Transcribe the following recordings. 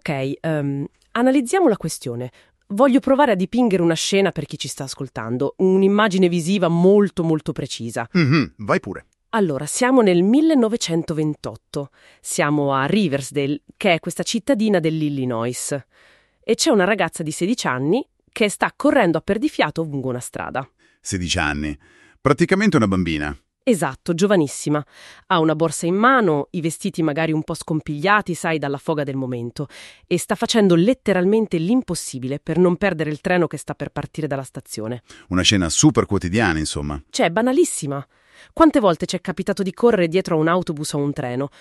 Ok, analizziamo la questione. Voglio provare a dipingere una scena per chi ci sta ascoltando, un'immagine visiva molto molto precisa. Vai pure. Allora, siamo nel 1928, siamo a Riversdale, che è questa cittadina dell'Illinois, e c'è una ragazza di 16 anni che sta correndo a perdifiato lungo una strada. 16 anni. Praticamente una bambina. Esatto, giovanissima. Ha una borsa in mano, i vestiti magari un po' scompigliati, sai, dalla foga del momento, e sta facendo letteralmente l'impossibile per non perdere il treno che sta per partire dalla stazione. Una scena super quotidiana, insomma. Cioè, banalissima. Quante volte ci è capitato di correre dietro a un autobus o a un treno?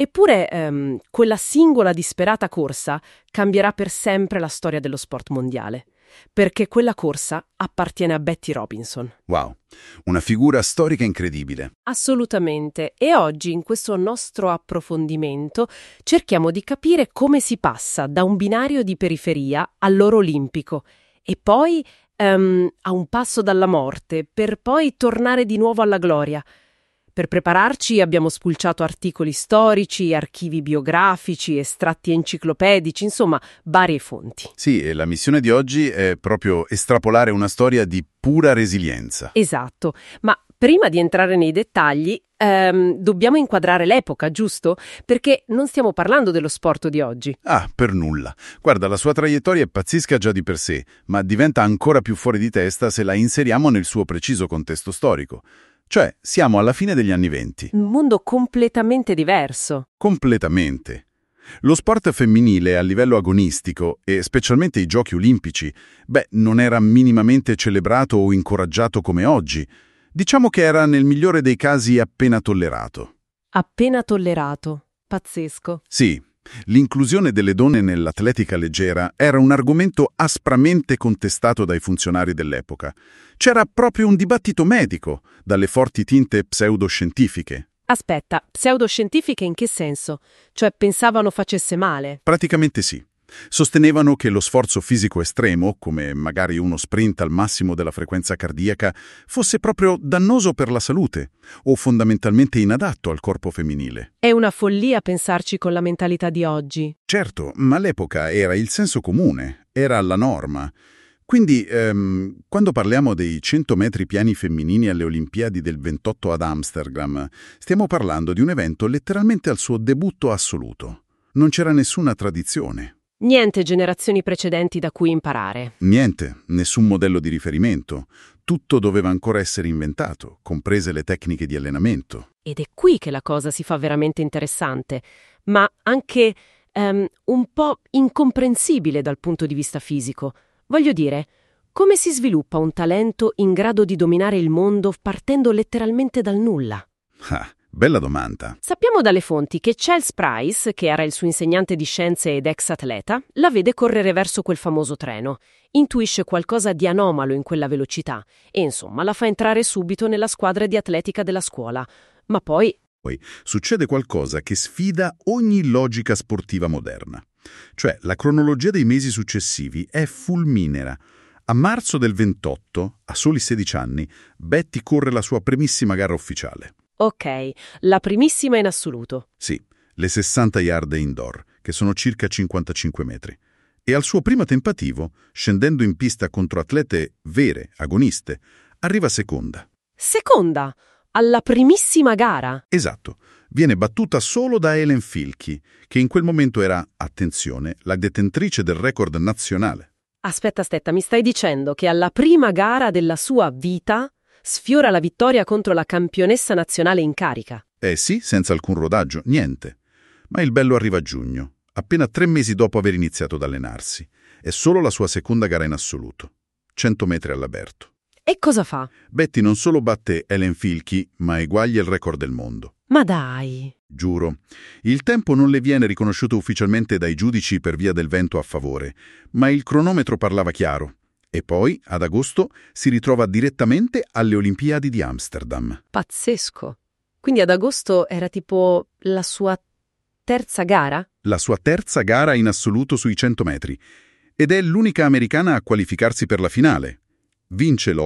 Eppure, quella singola disperata corsa cambierà per sempre la storia dello sport mondiale. Perché quella corsa appartiene a Betty Robinson. Wow, una figura storica incredibile. Assolutamente. E oggi, in questo nostro approfondimento, cerchiamo di capire come si passa da un binario di periferia all'oro olimpico e poi a un passo dalla morte, per poi tornare di nuovo alla gloria. Per prepararci abbiamo spulciato articoli storici, archivi biografici, estratti enciclopedici, insomma, varie fonti. Sì, e la missione di oggi è proprio estrapolare una storia di pura resilienza. Esatto, ma prima di entrare nei dettagli, dobbiamo inquadrare l'epoca, giusto? Perché non stiamo parlando dello sport di oggi. Ah, per nulla. Guarda, la sua traiettoria è pazzesca già di per sé, ma diventa ancora più fuori di testa se la inseriamo nel suo preciso contesto storico. Cioè, siamo alla fine degli anni '20. Un mondo completamente diverso. Completamente. Lo sport femminile a livello agonistico, e specialmente i giochi olimpici, non era minimamente celebrato o incoraggiato come oggi. Diciamo che era nel migliore dei casi appena tollerato. Appena tollerato. Pazzesco. Sì, l'inclusione delle donne nell'atletica leggera era un argomento aspramente contestato dai funzionari dell'epoca. C'era proprio un dibattito medico, dalle forti tinte pseudoscientifiche. Aspetta, pseudoscientifiche in che senso? Cioè pensavano facesse male? Praticamente sì. Sostenevano che lo sforzo fisico estremo, come magari uno sprint al massimo della frequenza cardiaca, fosse proprio dannoso per la salute o fondamentalmente inadatto al corpo femminile. È una follia pensarci con la mentalità di oggi. Certo, ma all'epoca era il senso comune, era la norma. Quindi, quando parliamo dei 100 metri piani femminili alle Olimpiadi del 28 ad Amsterdam, stiamo parlando di un evento letteralmente al suo debutto assoluto. Non c'era nessuna tradizione. Niente generazioni precedenti da cui imparare. Niente, nessun modello di riferimento. Tutto doveva ancora essere inventato, comprese le tecniche di allenamento. Ed è qui che la cosa si fa veramente interessante, ma anche un po' incomprensibile dal punto di vista fisico. Voglio dire, come si sviluppa un talento in grado di dominare il mondo partendo letteralmente dal nulla? Ah, bella domanda. Sappiamo dalle fonti che Charles Price, che era il suo insegnante di scienze ed ex atleta, la vede correre verso quel famoso treno, intuisce qualcosa di anomalo in quella velocità e insomma la fa entrare subito nella squadra di atletica della scuola. Ma poi succede qualcosa che sfida ogni logica sportiva moderna. Cioè, la cronologia dei mesi successivi è fulminea. A marzo del 28, a soli 16 anni, Betty corre la sua primissima gara ufficiale. ok, la primissima in assoluto. Sì, le 60 yard indoor, che sono circa 55 metri. E al suo primo tentativo, scendendo in pista contro atlete vere, agoniste, arriva seconda. Seconda? Alla primissima gara? Esatto. Viene battuta solo da Helen Filchi, che in quel momento era, attenzione, la detentrice del record nazionale. Aspetta, mi stai dicendo che alla prima gara della sua vita sfiora la vittoria contro la campionessa nazionale in carica? Eh sì, senza alcun rodaggio, niente. Ma il bello arriva a giugno, appena 3 mesi dopo aver iniziato ad allenarsi. È solo la sua seconda gara in assoluto. 100 metri all'aperto. E cosa fa? Betty non solo batte Helen Filchi, ma eguaglia il record del mondo. Ma dai! Giuro. Il tempo non le viene riconosciuto ufficialmente dai giudici per via del vento a favore, ma il cronometro parlava chiaro. E poi, ad agosto, si ritrova direttamente alle Olimpiadi di Amsterdam. Pazzesco! Quindi ad agosto era tipo la sua terza gara? La sua terza gara in assoluto sui 100 metri. Ed è l'unica americana a qualificarsi per la finale. Vince l'oro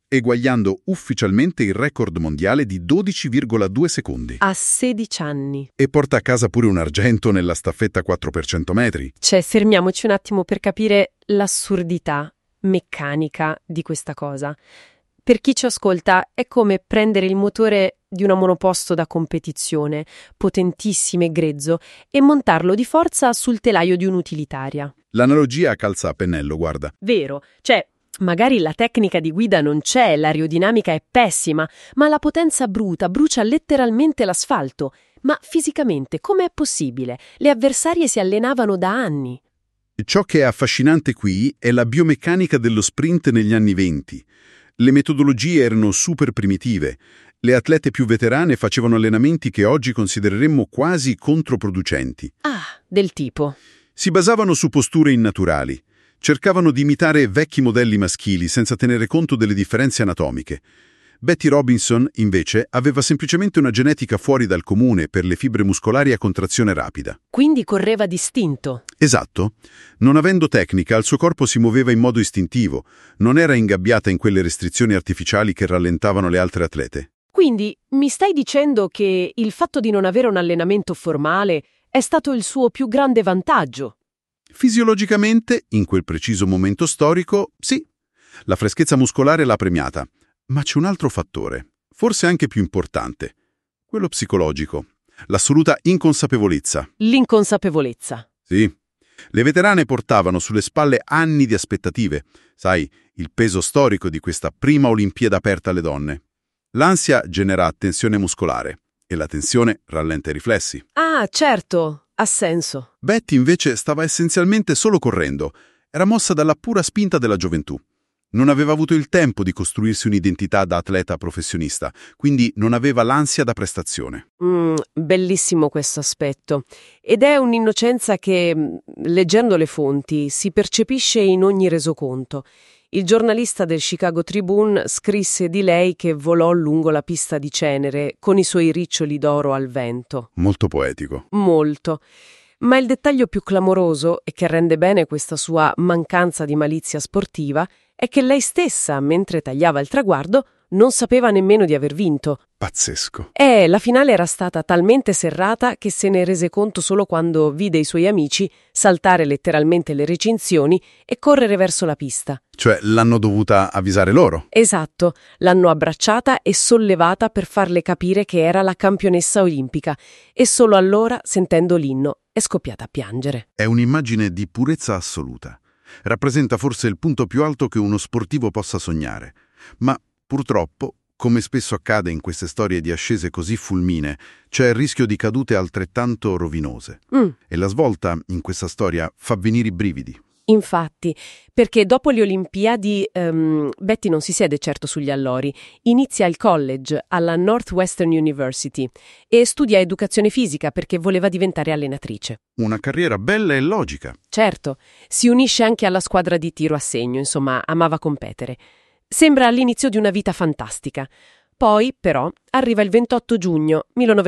eguagliando ufficialmente il record mondiale di 12,2 secondi. A 16 anni. E porta a casa pure un argento nella staffetta 4x100 metri. Fermiamoci un attimo per capire l'assurdità meccanica di questa cosa. Per chi ci ascolta è come prendere il motore di una monoposto da competizione, potentissimo e grezzo, e montarlo di forza sul telaio di un'utilitaria. L'analogia calza a pennello, guarda. Vero, magari la tecnica di guida non c'è, l'aerodinamica è pessima, ma la potenza bruta brucia letteralmente l'asfalto. Ma fisicamente com'è possibile? Le avversarie si allenavano da anni. Ciò che è affascinante qui è la biomeccanica dello sprint negli anni '20. Le metodologie erano super primitive. Le atlete più veterane facevano allenamenti che oggi considereremmo quasi controproducenti. Ah, del tipo? Si basavano su posture innaturali. Cercavano di imitare vecchi modelli maschili senza tenere conto delle differenze anatomiche. Betty Robinson, invece, aveva semplicemente una genetica fuori dal comune per le fibre muscolari a contrazione rapida. Quindi correva d'istinto. Esatto. Non avendo tecnica, il suo corpo si muoveva in modo istintivo. Non era ingabbiata in quelle restrizioni artificiali che rallentavano le altre atlete. Quindi mi stai dicendo che il fatto di non avere un allenamento formale è stato il suo più grande vantaggio? Fisiologicamente, in quel preciso momento storico, sì. La freschezza muscolare l'ha premiata. Ma c'è un altro fattore, forse anche più importante, quello psicologico, l'assoluta inconsapevolezza. L'inconsapevolezza. Sì. Le veterane portavano sulle spalle anni di aspettative, sai, il peso storico di questa prima Olimpiade aperta alle donne. L'ansia genera tensione muscolare e la tensione rallenta i riflessi. Ah, certo, ha senso. Betty invece stava essenzialmente solo correndo, era mossa dalla pura spinta della gioventù. Non aveva avuto il tempo di costruirsi un'identità da atleta professionista, quindi non aveva l'ansia da prestazione. Bellissimo questo aspetto. Ed è un'innocenza che, leggendo le fonti, si percepisce in ogni resoconto. Il giornalista del Chicago Tribune scrisse di lei che volò lungo la pista di cenere con i suoi riccioli d'oro al vento. Molto poetico. Molto. Ma il dettaglio più clamoroso, e che rende bene questa sua mancanza di malizia sportiva, è che lei stessa, mentre tagliava il traguardo, non sapeva nemmeno di aver vinto. Pazzesco. La finale era stata talmente serrata che se ne rese conto solo quando vide i suoi amici saltare letteralmente le recinzioni e correre verso la pista. Cioè, l'hanno dovuta avvisare loro? Esatto, l'hanno abbracciata e sollevata per farle capire che era la campionessa olimpica e solo allora, sentendo l'inno, è scoppiata a piangere. È un'immagine di purezza assoluta. Rappresenta forse il punto più alto che uno sportivo possa sognare. Ma purtroppo, come spesso accade in queste storie di ascese così fulminee, c'è il rischio di cadute altrettanto rovinose. E la svolta in questa storia fa venire i brividi. Infatti, perché dopo le Olimpiadi Betty non si siede certo sugli allori, inizia il college alla Northwestern University e studia educazione fisica perché voleva diventare allenatrice. Una carriera bella e logica. Certo, si unisce anche alla squadra di tiro a segno, insomma, amava competere. Sembra l'inizio di una vita fantastica. Poi, però, arriva il 28 giugno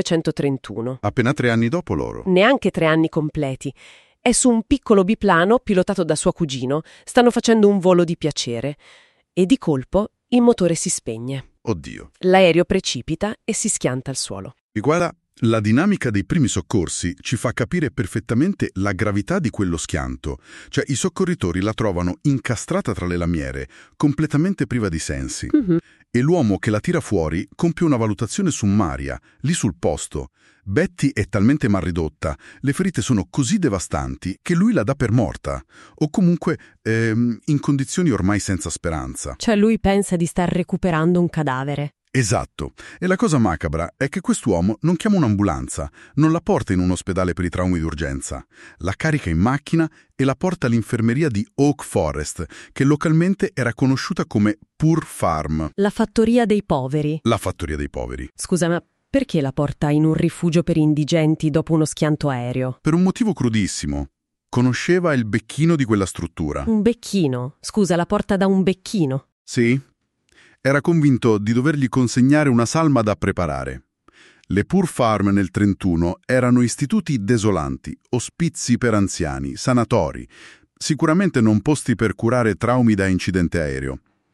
1931. Appena 3 anni dopo loro. Neanche 3 anni completi. È su un piccolo biplano pilotato da suo cugino, stanno facendo un volo di piacere e di colpo il motore si spegne. Oddio. L'aereo precipita e si schianta al suolo. E guarda, la dinamica dei primi soccorsi ci fa capire perfettamente la gravità di quello schianto. Cioè, i soccorritori la trovano incastrata tra le lamiere, completamente priva di sensi. E l'uomo che la tira fuori compie una valutazione sommaria, lì sul posto. Betty è talmente mal ridotta, le ferite sono così devastanti che lui la dà per morta, o comunque in condizioni ormai senza speranza. Cioè lui pensa di star recuperando un cadavere. Esatto, e la cosa macabra è che quest'uomo non chiama un'ambulanza, non la porta in un ospedale per i traumi d'urgenza, la carica in macchina e la porta all'infermeria di Oak Forest, che localmente era conosciuta come Poor Farm. La fattoria dei poveri. La fattoria dei poveri. Scusa, ma perché la porta in un rifugio per indigenti dopo uno schianto aereo? Per un motivo crudissimo. Conosceva il becchino di quella struttura. Un becchino? Scusa, la porta da un becchino? Sì. Era convinto di dovergli consegnare una salma da preparare. Le Poor Farm nel 31 erano istituti desolanti, ospizi per anziani, sanatori, sicuramente non posti per curare traumi da incidente aereo.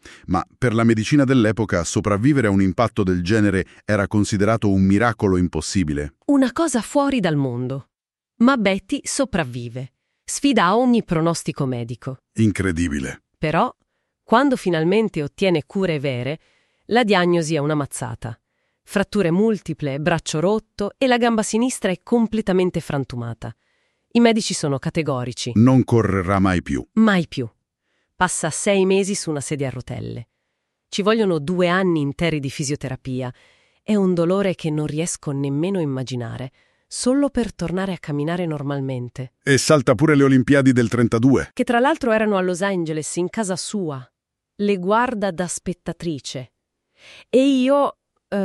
Ma per la medicina dell'epoca sopravvivere a un impatto del genere era considerato un miracolo impossibile. Una cosa fuori dal mondo. Ma Betty sopravvive. Sfida ogni pronostico medico. Incredibile. Però, quando finalmente ottiene cure vere, la diagnosi è una mazzata. Fratture multiple, braccio rotto e la gamba sinistra è completamente frantumata. I medici sono categorici. Non correrà mai più. Mai più. Passa 6 mesi su una sedia a rotelle. Ci vogliono 2 anni interi di fisioterapia. È un dolore che non riesco nemmeno a immaginare, solo per tornare a camminare normalmente. E salta pure le Olimpiadi del 32. Che tra l'altro erano a Los Angeles, in casa sua. Le guarda da spettatrice. E io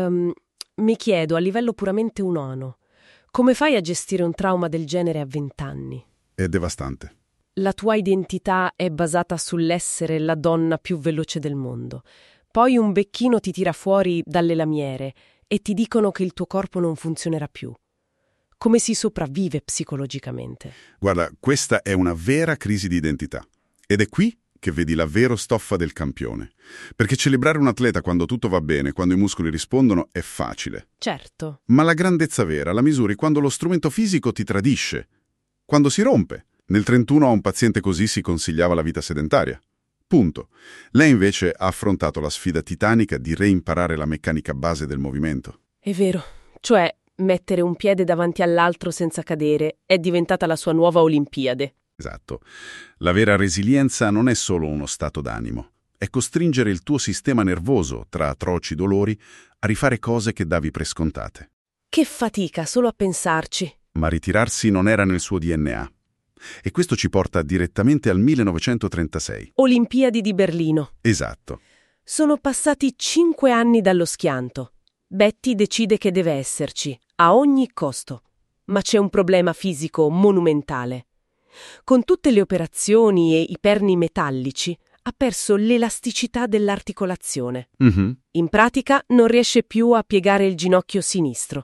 mi chiedo, a livello puramente umano, come fai a gestire un trauma del genere a 20 anni? È devastante. La tua identità è basata sull'essere la donna più veloce del mondo. Poi un becchino ti tira fuori dalle lamiere e ti dicono che il tuo corpo non funzionerà più. Come si sopravvive psicologicamente? Guarda, questa è una vera crisi di identità. Ed è qui che vedi la vera stoffa del campione. Perché celebrare un atleta quando tutto va bene, quando i muscoli rispondono, è facile. Certo. Ma la grandezza vera la misuri quando lo strumento fisico ti tradisce, quando si rompe. Nel 31 a un paziente così si consigliava la vita sedentaria. Punto. Lei invece ha affrontato la sfida titanica di reimparare la meccanica base del movimento. È vero. Cioè, mettere un piede davanti all'altro senza cadere è diventata la sua nuova Olimpiade. Esatto. La vera resilienza non è solo uno stato d'animo. È costringere il tuo sistema nervoso, tra atroci dolori, a rifare cose che davi per scontate. Che fatica solo a pensarci. Ma ritirarsi non era nel suo DNA. E questo ci porta direttamente al 1936. Olimpiadi di Berlino. Esatto. Sono passati 5 anni dallo schianto. Betty decide che deve esserci, a ogni costo. Ma c'è un problema fisico monumentale. Con tutte le operazioni e i perni metallici, ha perso l'elasticità dell'articolazione. In pratica non riesce più a piegare il ginocchio sinistro.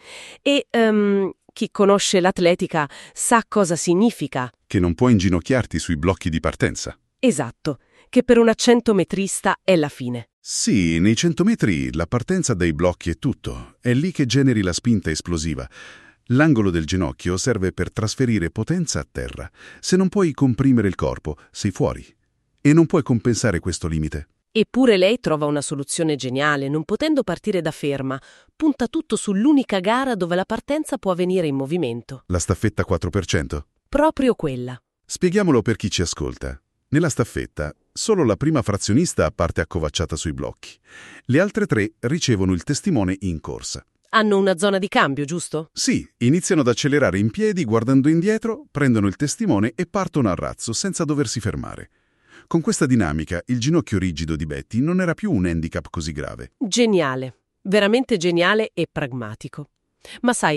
E chi conosce l'atletica sa cosa significa. Che non puoi inginocchiarti sui blocchi di partenza. Esatto, che per una 100-metrista è la fine. Sì, nei 100 metri la partenza dai blocchi è tutto. È lì che generi la spinta esplosiva. L'angolo del ginocchio serve per trasferire potenza a terra. Se non puoi comprimere il corpo, sei fuori. E non puoi compensare questo limite. Eppure lei trova una soluzione geniale, non potendo partire da ferma. Punta tutto sull'unica gara dove la partenza può avvenire in movimento. La staffetta 4%? Proprio quella. Spieghiamolo per chi ci ascolta. Nella staffetta, solo la prima frazionista parte accovacciata sui blocchi. Le altre 3 ricevono il testimone in corsa. Hanno una zona di cambio, giusto? Sì, iniziano ad accelerare in piedi guardando indietro, prendono il testimone e partono a razzo senza doversi fermare. Con questa dinamica, il ginocchio rigido di Betty non era più un handicap così grave. Geniale, veramente geniale e pragmatico. Ma sai,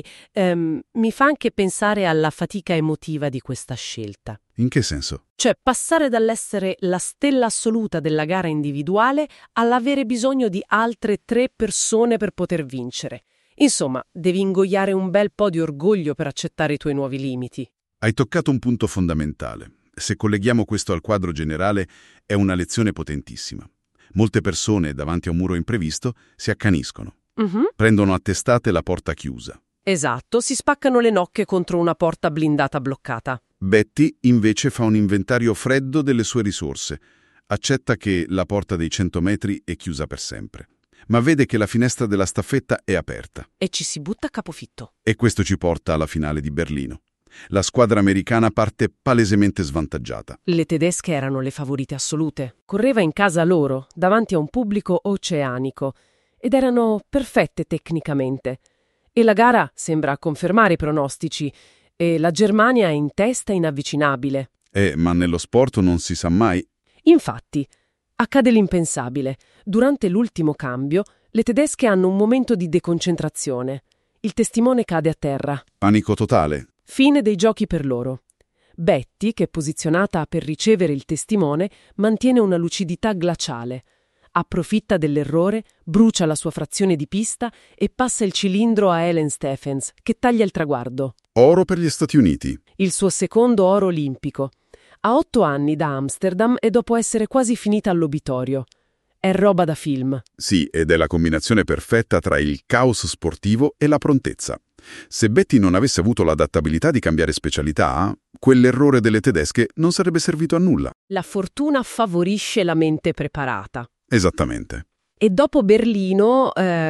mi fa anche pensare alla fatica emotiva di questa scelta. In che senso? Cioè, passare dall'essere la stella assoluta della gara individuale all'avere bisogno di altre 3 persone per poter vincere. Insomma, devi ingoiare un bel po' di orgoglio per accettare i tuoi nuovi limiti. Hai toccato un punto fondamentale. Se colleghiamo questo al quadro generale, è una lezione potentissima. Molte persone, davanti a un muro imprevisto, si accaniscono. Prendono a testate la porta chiusa. Esatto, si spaccano le nocche contro una porta blindata bloccata. Betty, invece, fa un inventario freddo delle sue risorse. Accetta che la porta dei 100 metri è chiusa per sempre. Ma vede che la finestra della staffetta è aperta. E ci si butta a capofitto. E questo ci porta alla finale di Berlino. La squadra americana parte palesemente svantaggiata. Le tedesche erano le favorite assolute. Correva in casa loro, davanti a un pubblico oceanico, ed erano perfette tecnicamente. E la gara sembra confermare i pronostici, e la Germania è in testa inavvicinabile. Ma nello sport non si sa mai. Infatti, accade l'impensabile. Durante l'ultimo cambio, le tedesche hanno un momento di deconcentrazione. Il testimone cade a terra. Panico totale. Fine dei giochi per loro. Betty, che è posizionata per ricevere il testimone, mantiene una lucidità glaciale. Approfitta dell'errore, brucia la sua frazione di pista e passa il cilindro a Helen Stephens, che taglia il traguardo. Oro per gli Stati Uniti. Il suo secondo oro olimpico. A 8 anni da Amsterdam e dopo essere quasi finita all'obitorio. È roba da film. Sì, ed è la combinazione perfetta tra il caos sportivo e la prontezza. Se Betty non avesse avuto l'adattabilità di cambiare specialità, quell'errore delle tedesche non sarebbe servito a nulla. La fortuna favorisce la mente preparata. Esattamente. E dopo Berlino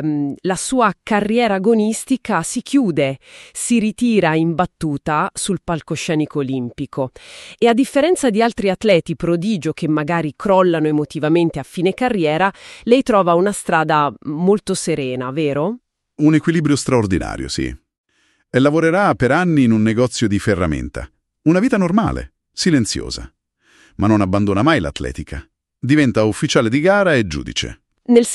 la sua carriera agonistica si chiude, si ritira in battuta sul palcoscenico olimpico. E a differenza di altri atleti prodigio che magari crollano emotivamente a fine carriera, lei trova una strada molto serena, vero? Un equilibrio straordinario, sì. E lavorerà per anni in un negozio di ferramenta. Una vita normale, silenziosa. Ma non abbandona mai l'atletica. Diventa ufficiale di gara e giudice. Nel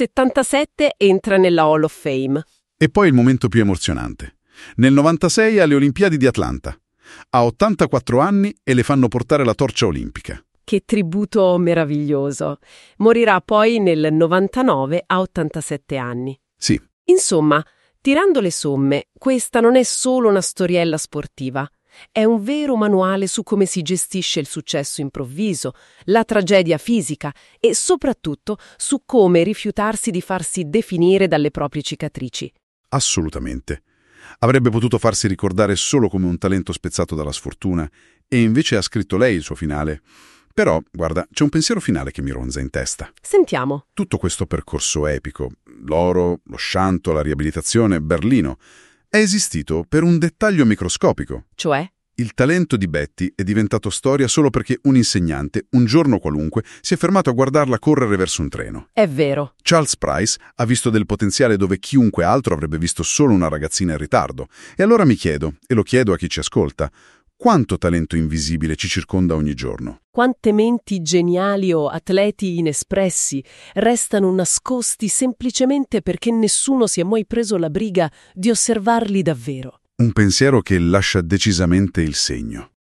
77 entra nella Hall of Fame. E poi il momento più emozionante. Nel 96 alle Olimpiadi di Atlanta. Ha 84 anni e le fanno portare la torcia olimpica. Che tributo meraviglioso. Morirà poi nel 99 a 87 anni. Sì. Insomma, tirando le somme, questa non è solo una storiella sportiva. È un vero manuale su come si gestisce il successo improvviso, la tragedia fisica e soprattutto su come rifiutarsi di farsi definire dalle proprie cicatrici. Assolutamente. Avrebbe potuto farsi ricordare solo come un talento spezzato dalla sfortuna e invece ha scritto lei il suo finale. Però, guarda, c'è un pensiero finale che mi ronza in testa. Sentiamo. Tutto questo percorso epico, l'oro, lo scianto, la riabilitazione, Berlino, è esistito per un dettaglio microscopico. Cioè? Il talento di Betty è diventato storia solo perché un insegnante, un giorno qualunque, si è fermato a guardarla correre verso un treno. È vero. Charles Price ha visto del potenziale dove chiunque altro avrebbe visto solo una ragazzina in ritardo. E allora mi chiedo, e lo chiedo a chi ci ascolta, quanto talento invisibile ci circonda ogni giorno? Quante menti geniali o atleti inespressi restano nascosti semplicemente perché nessuno si è mai preso la briga di osservarli davvero. Un pensiero che lascia decisamente il segno.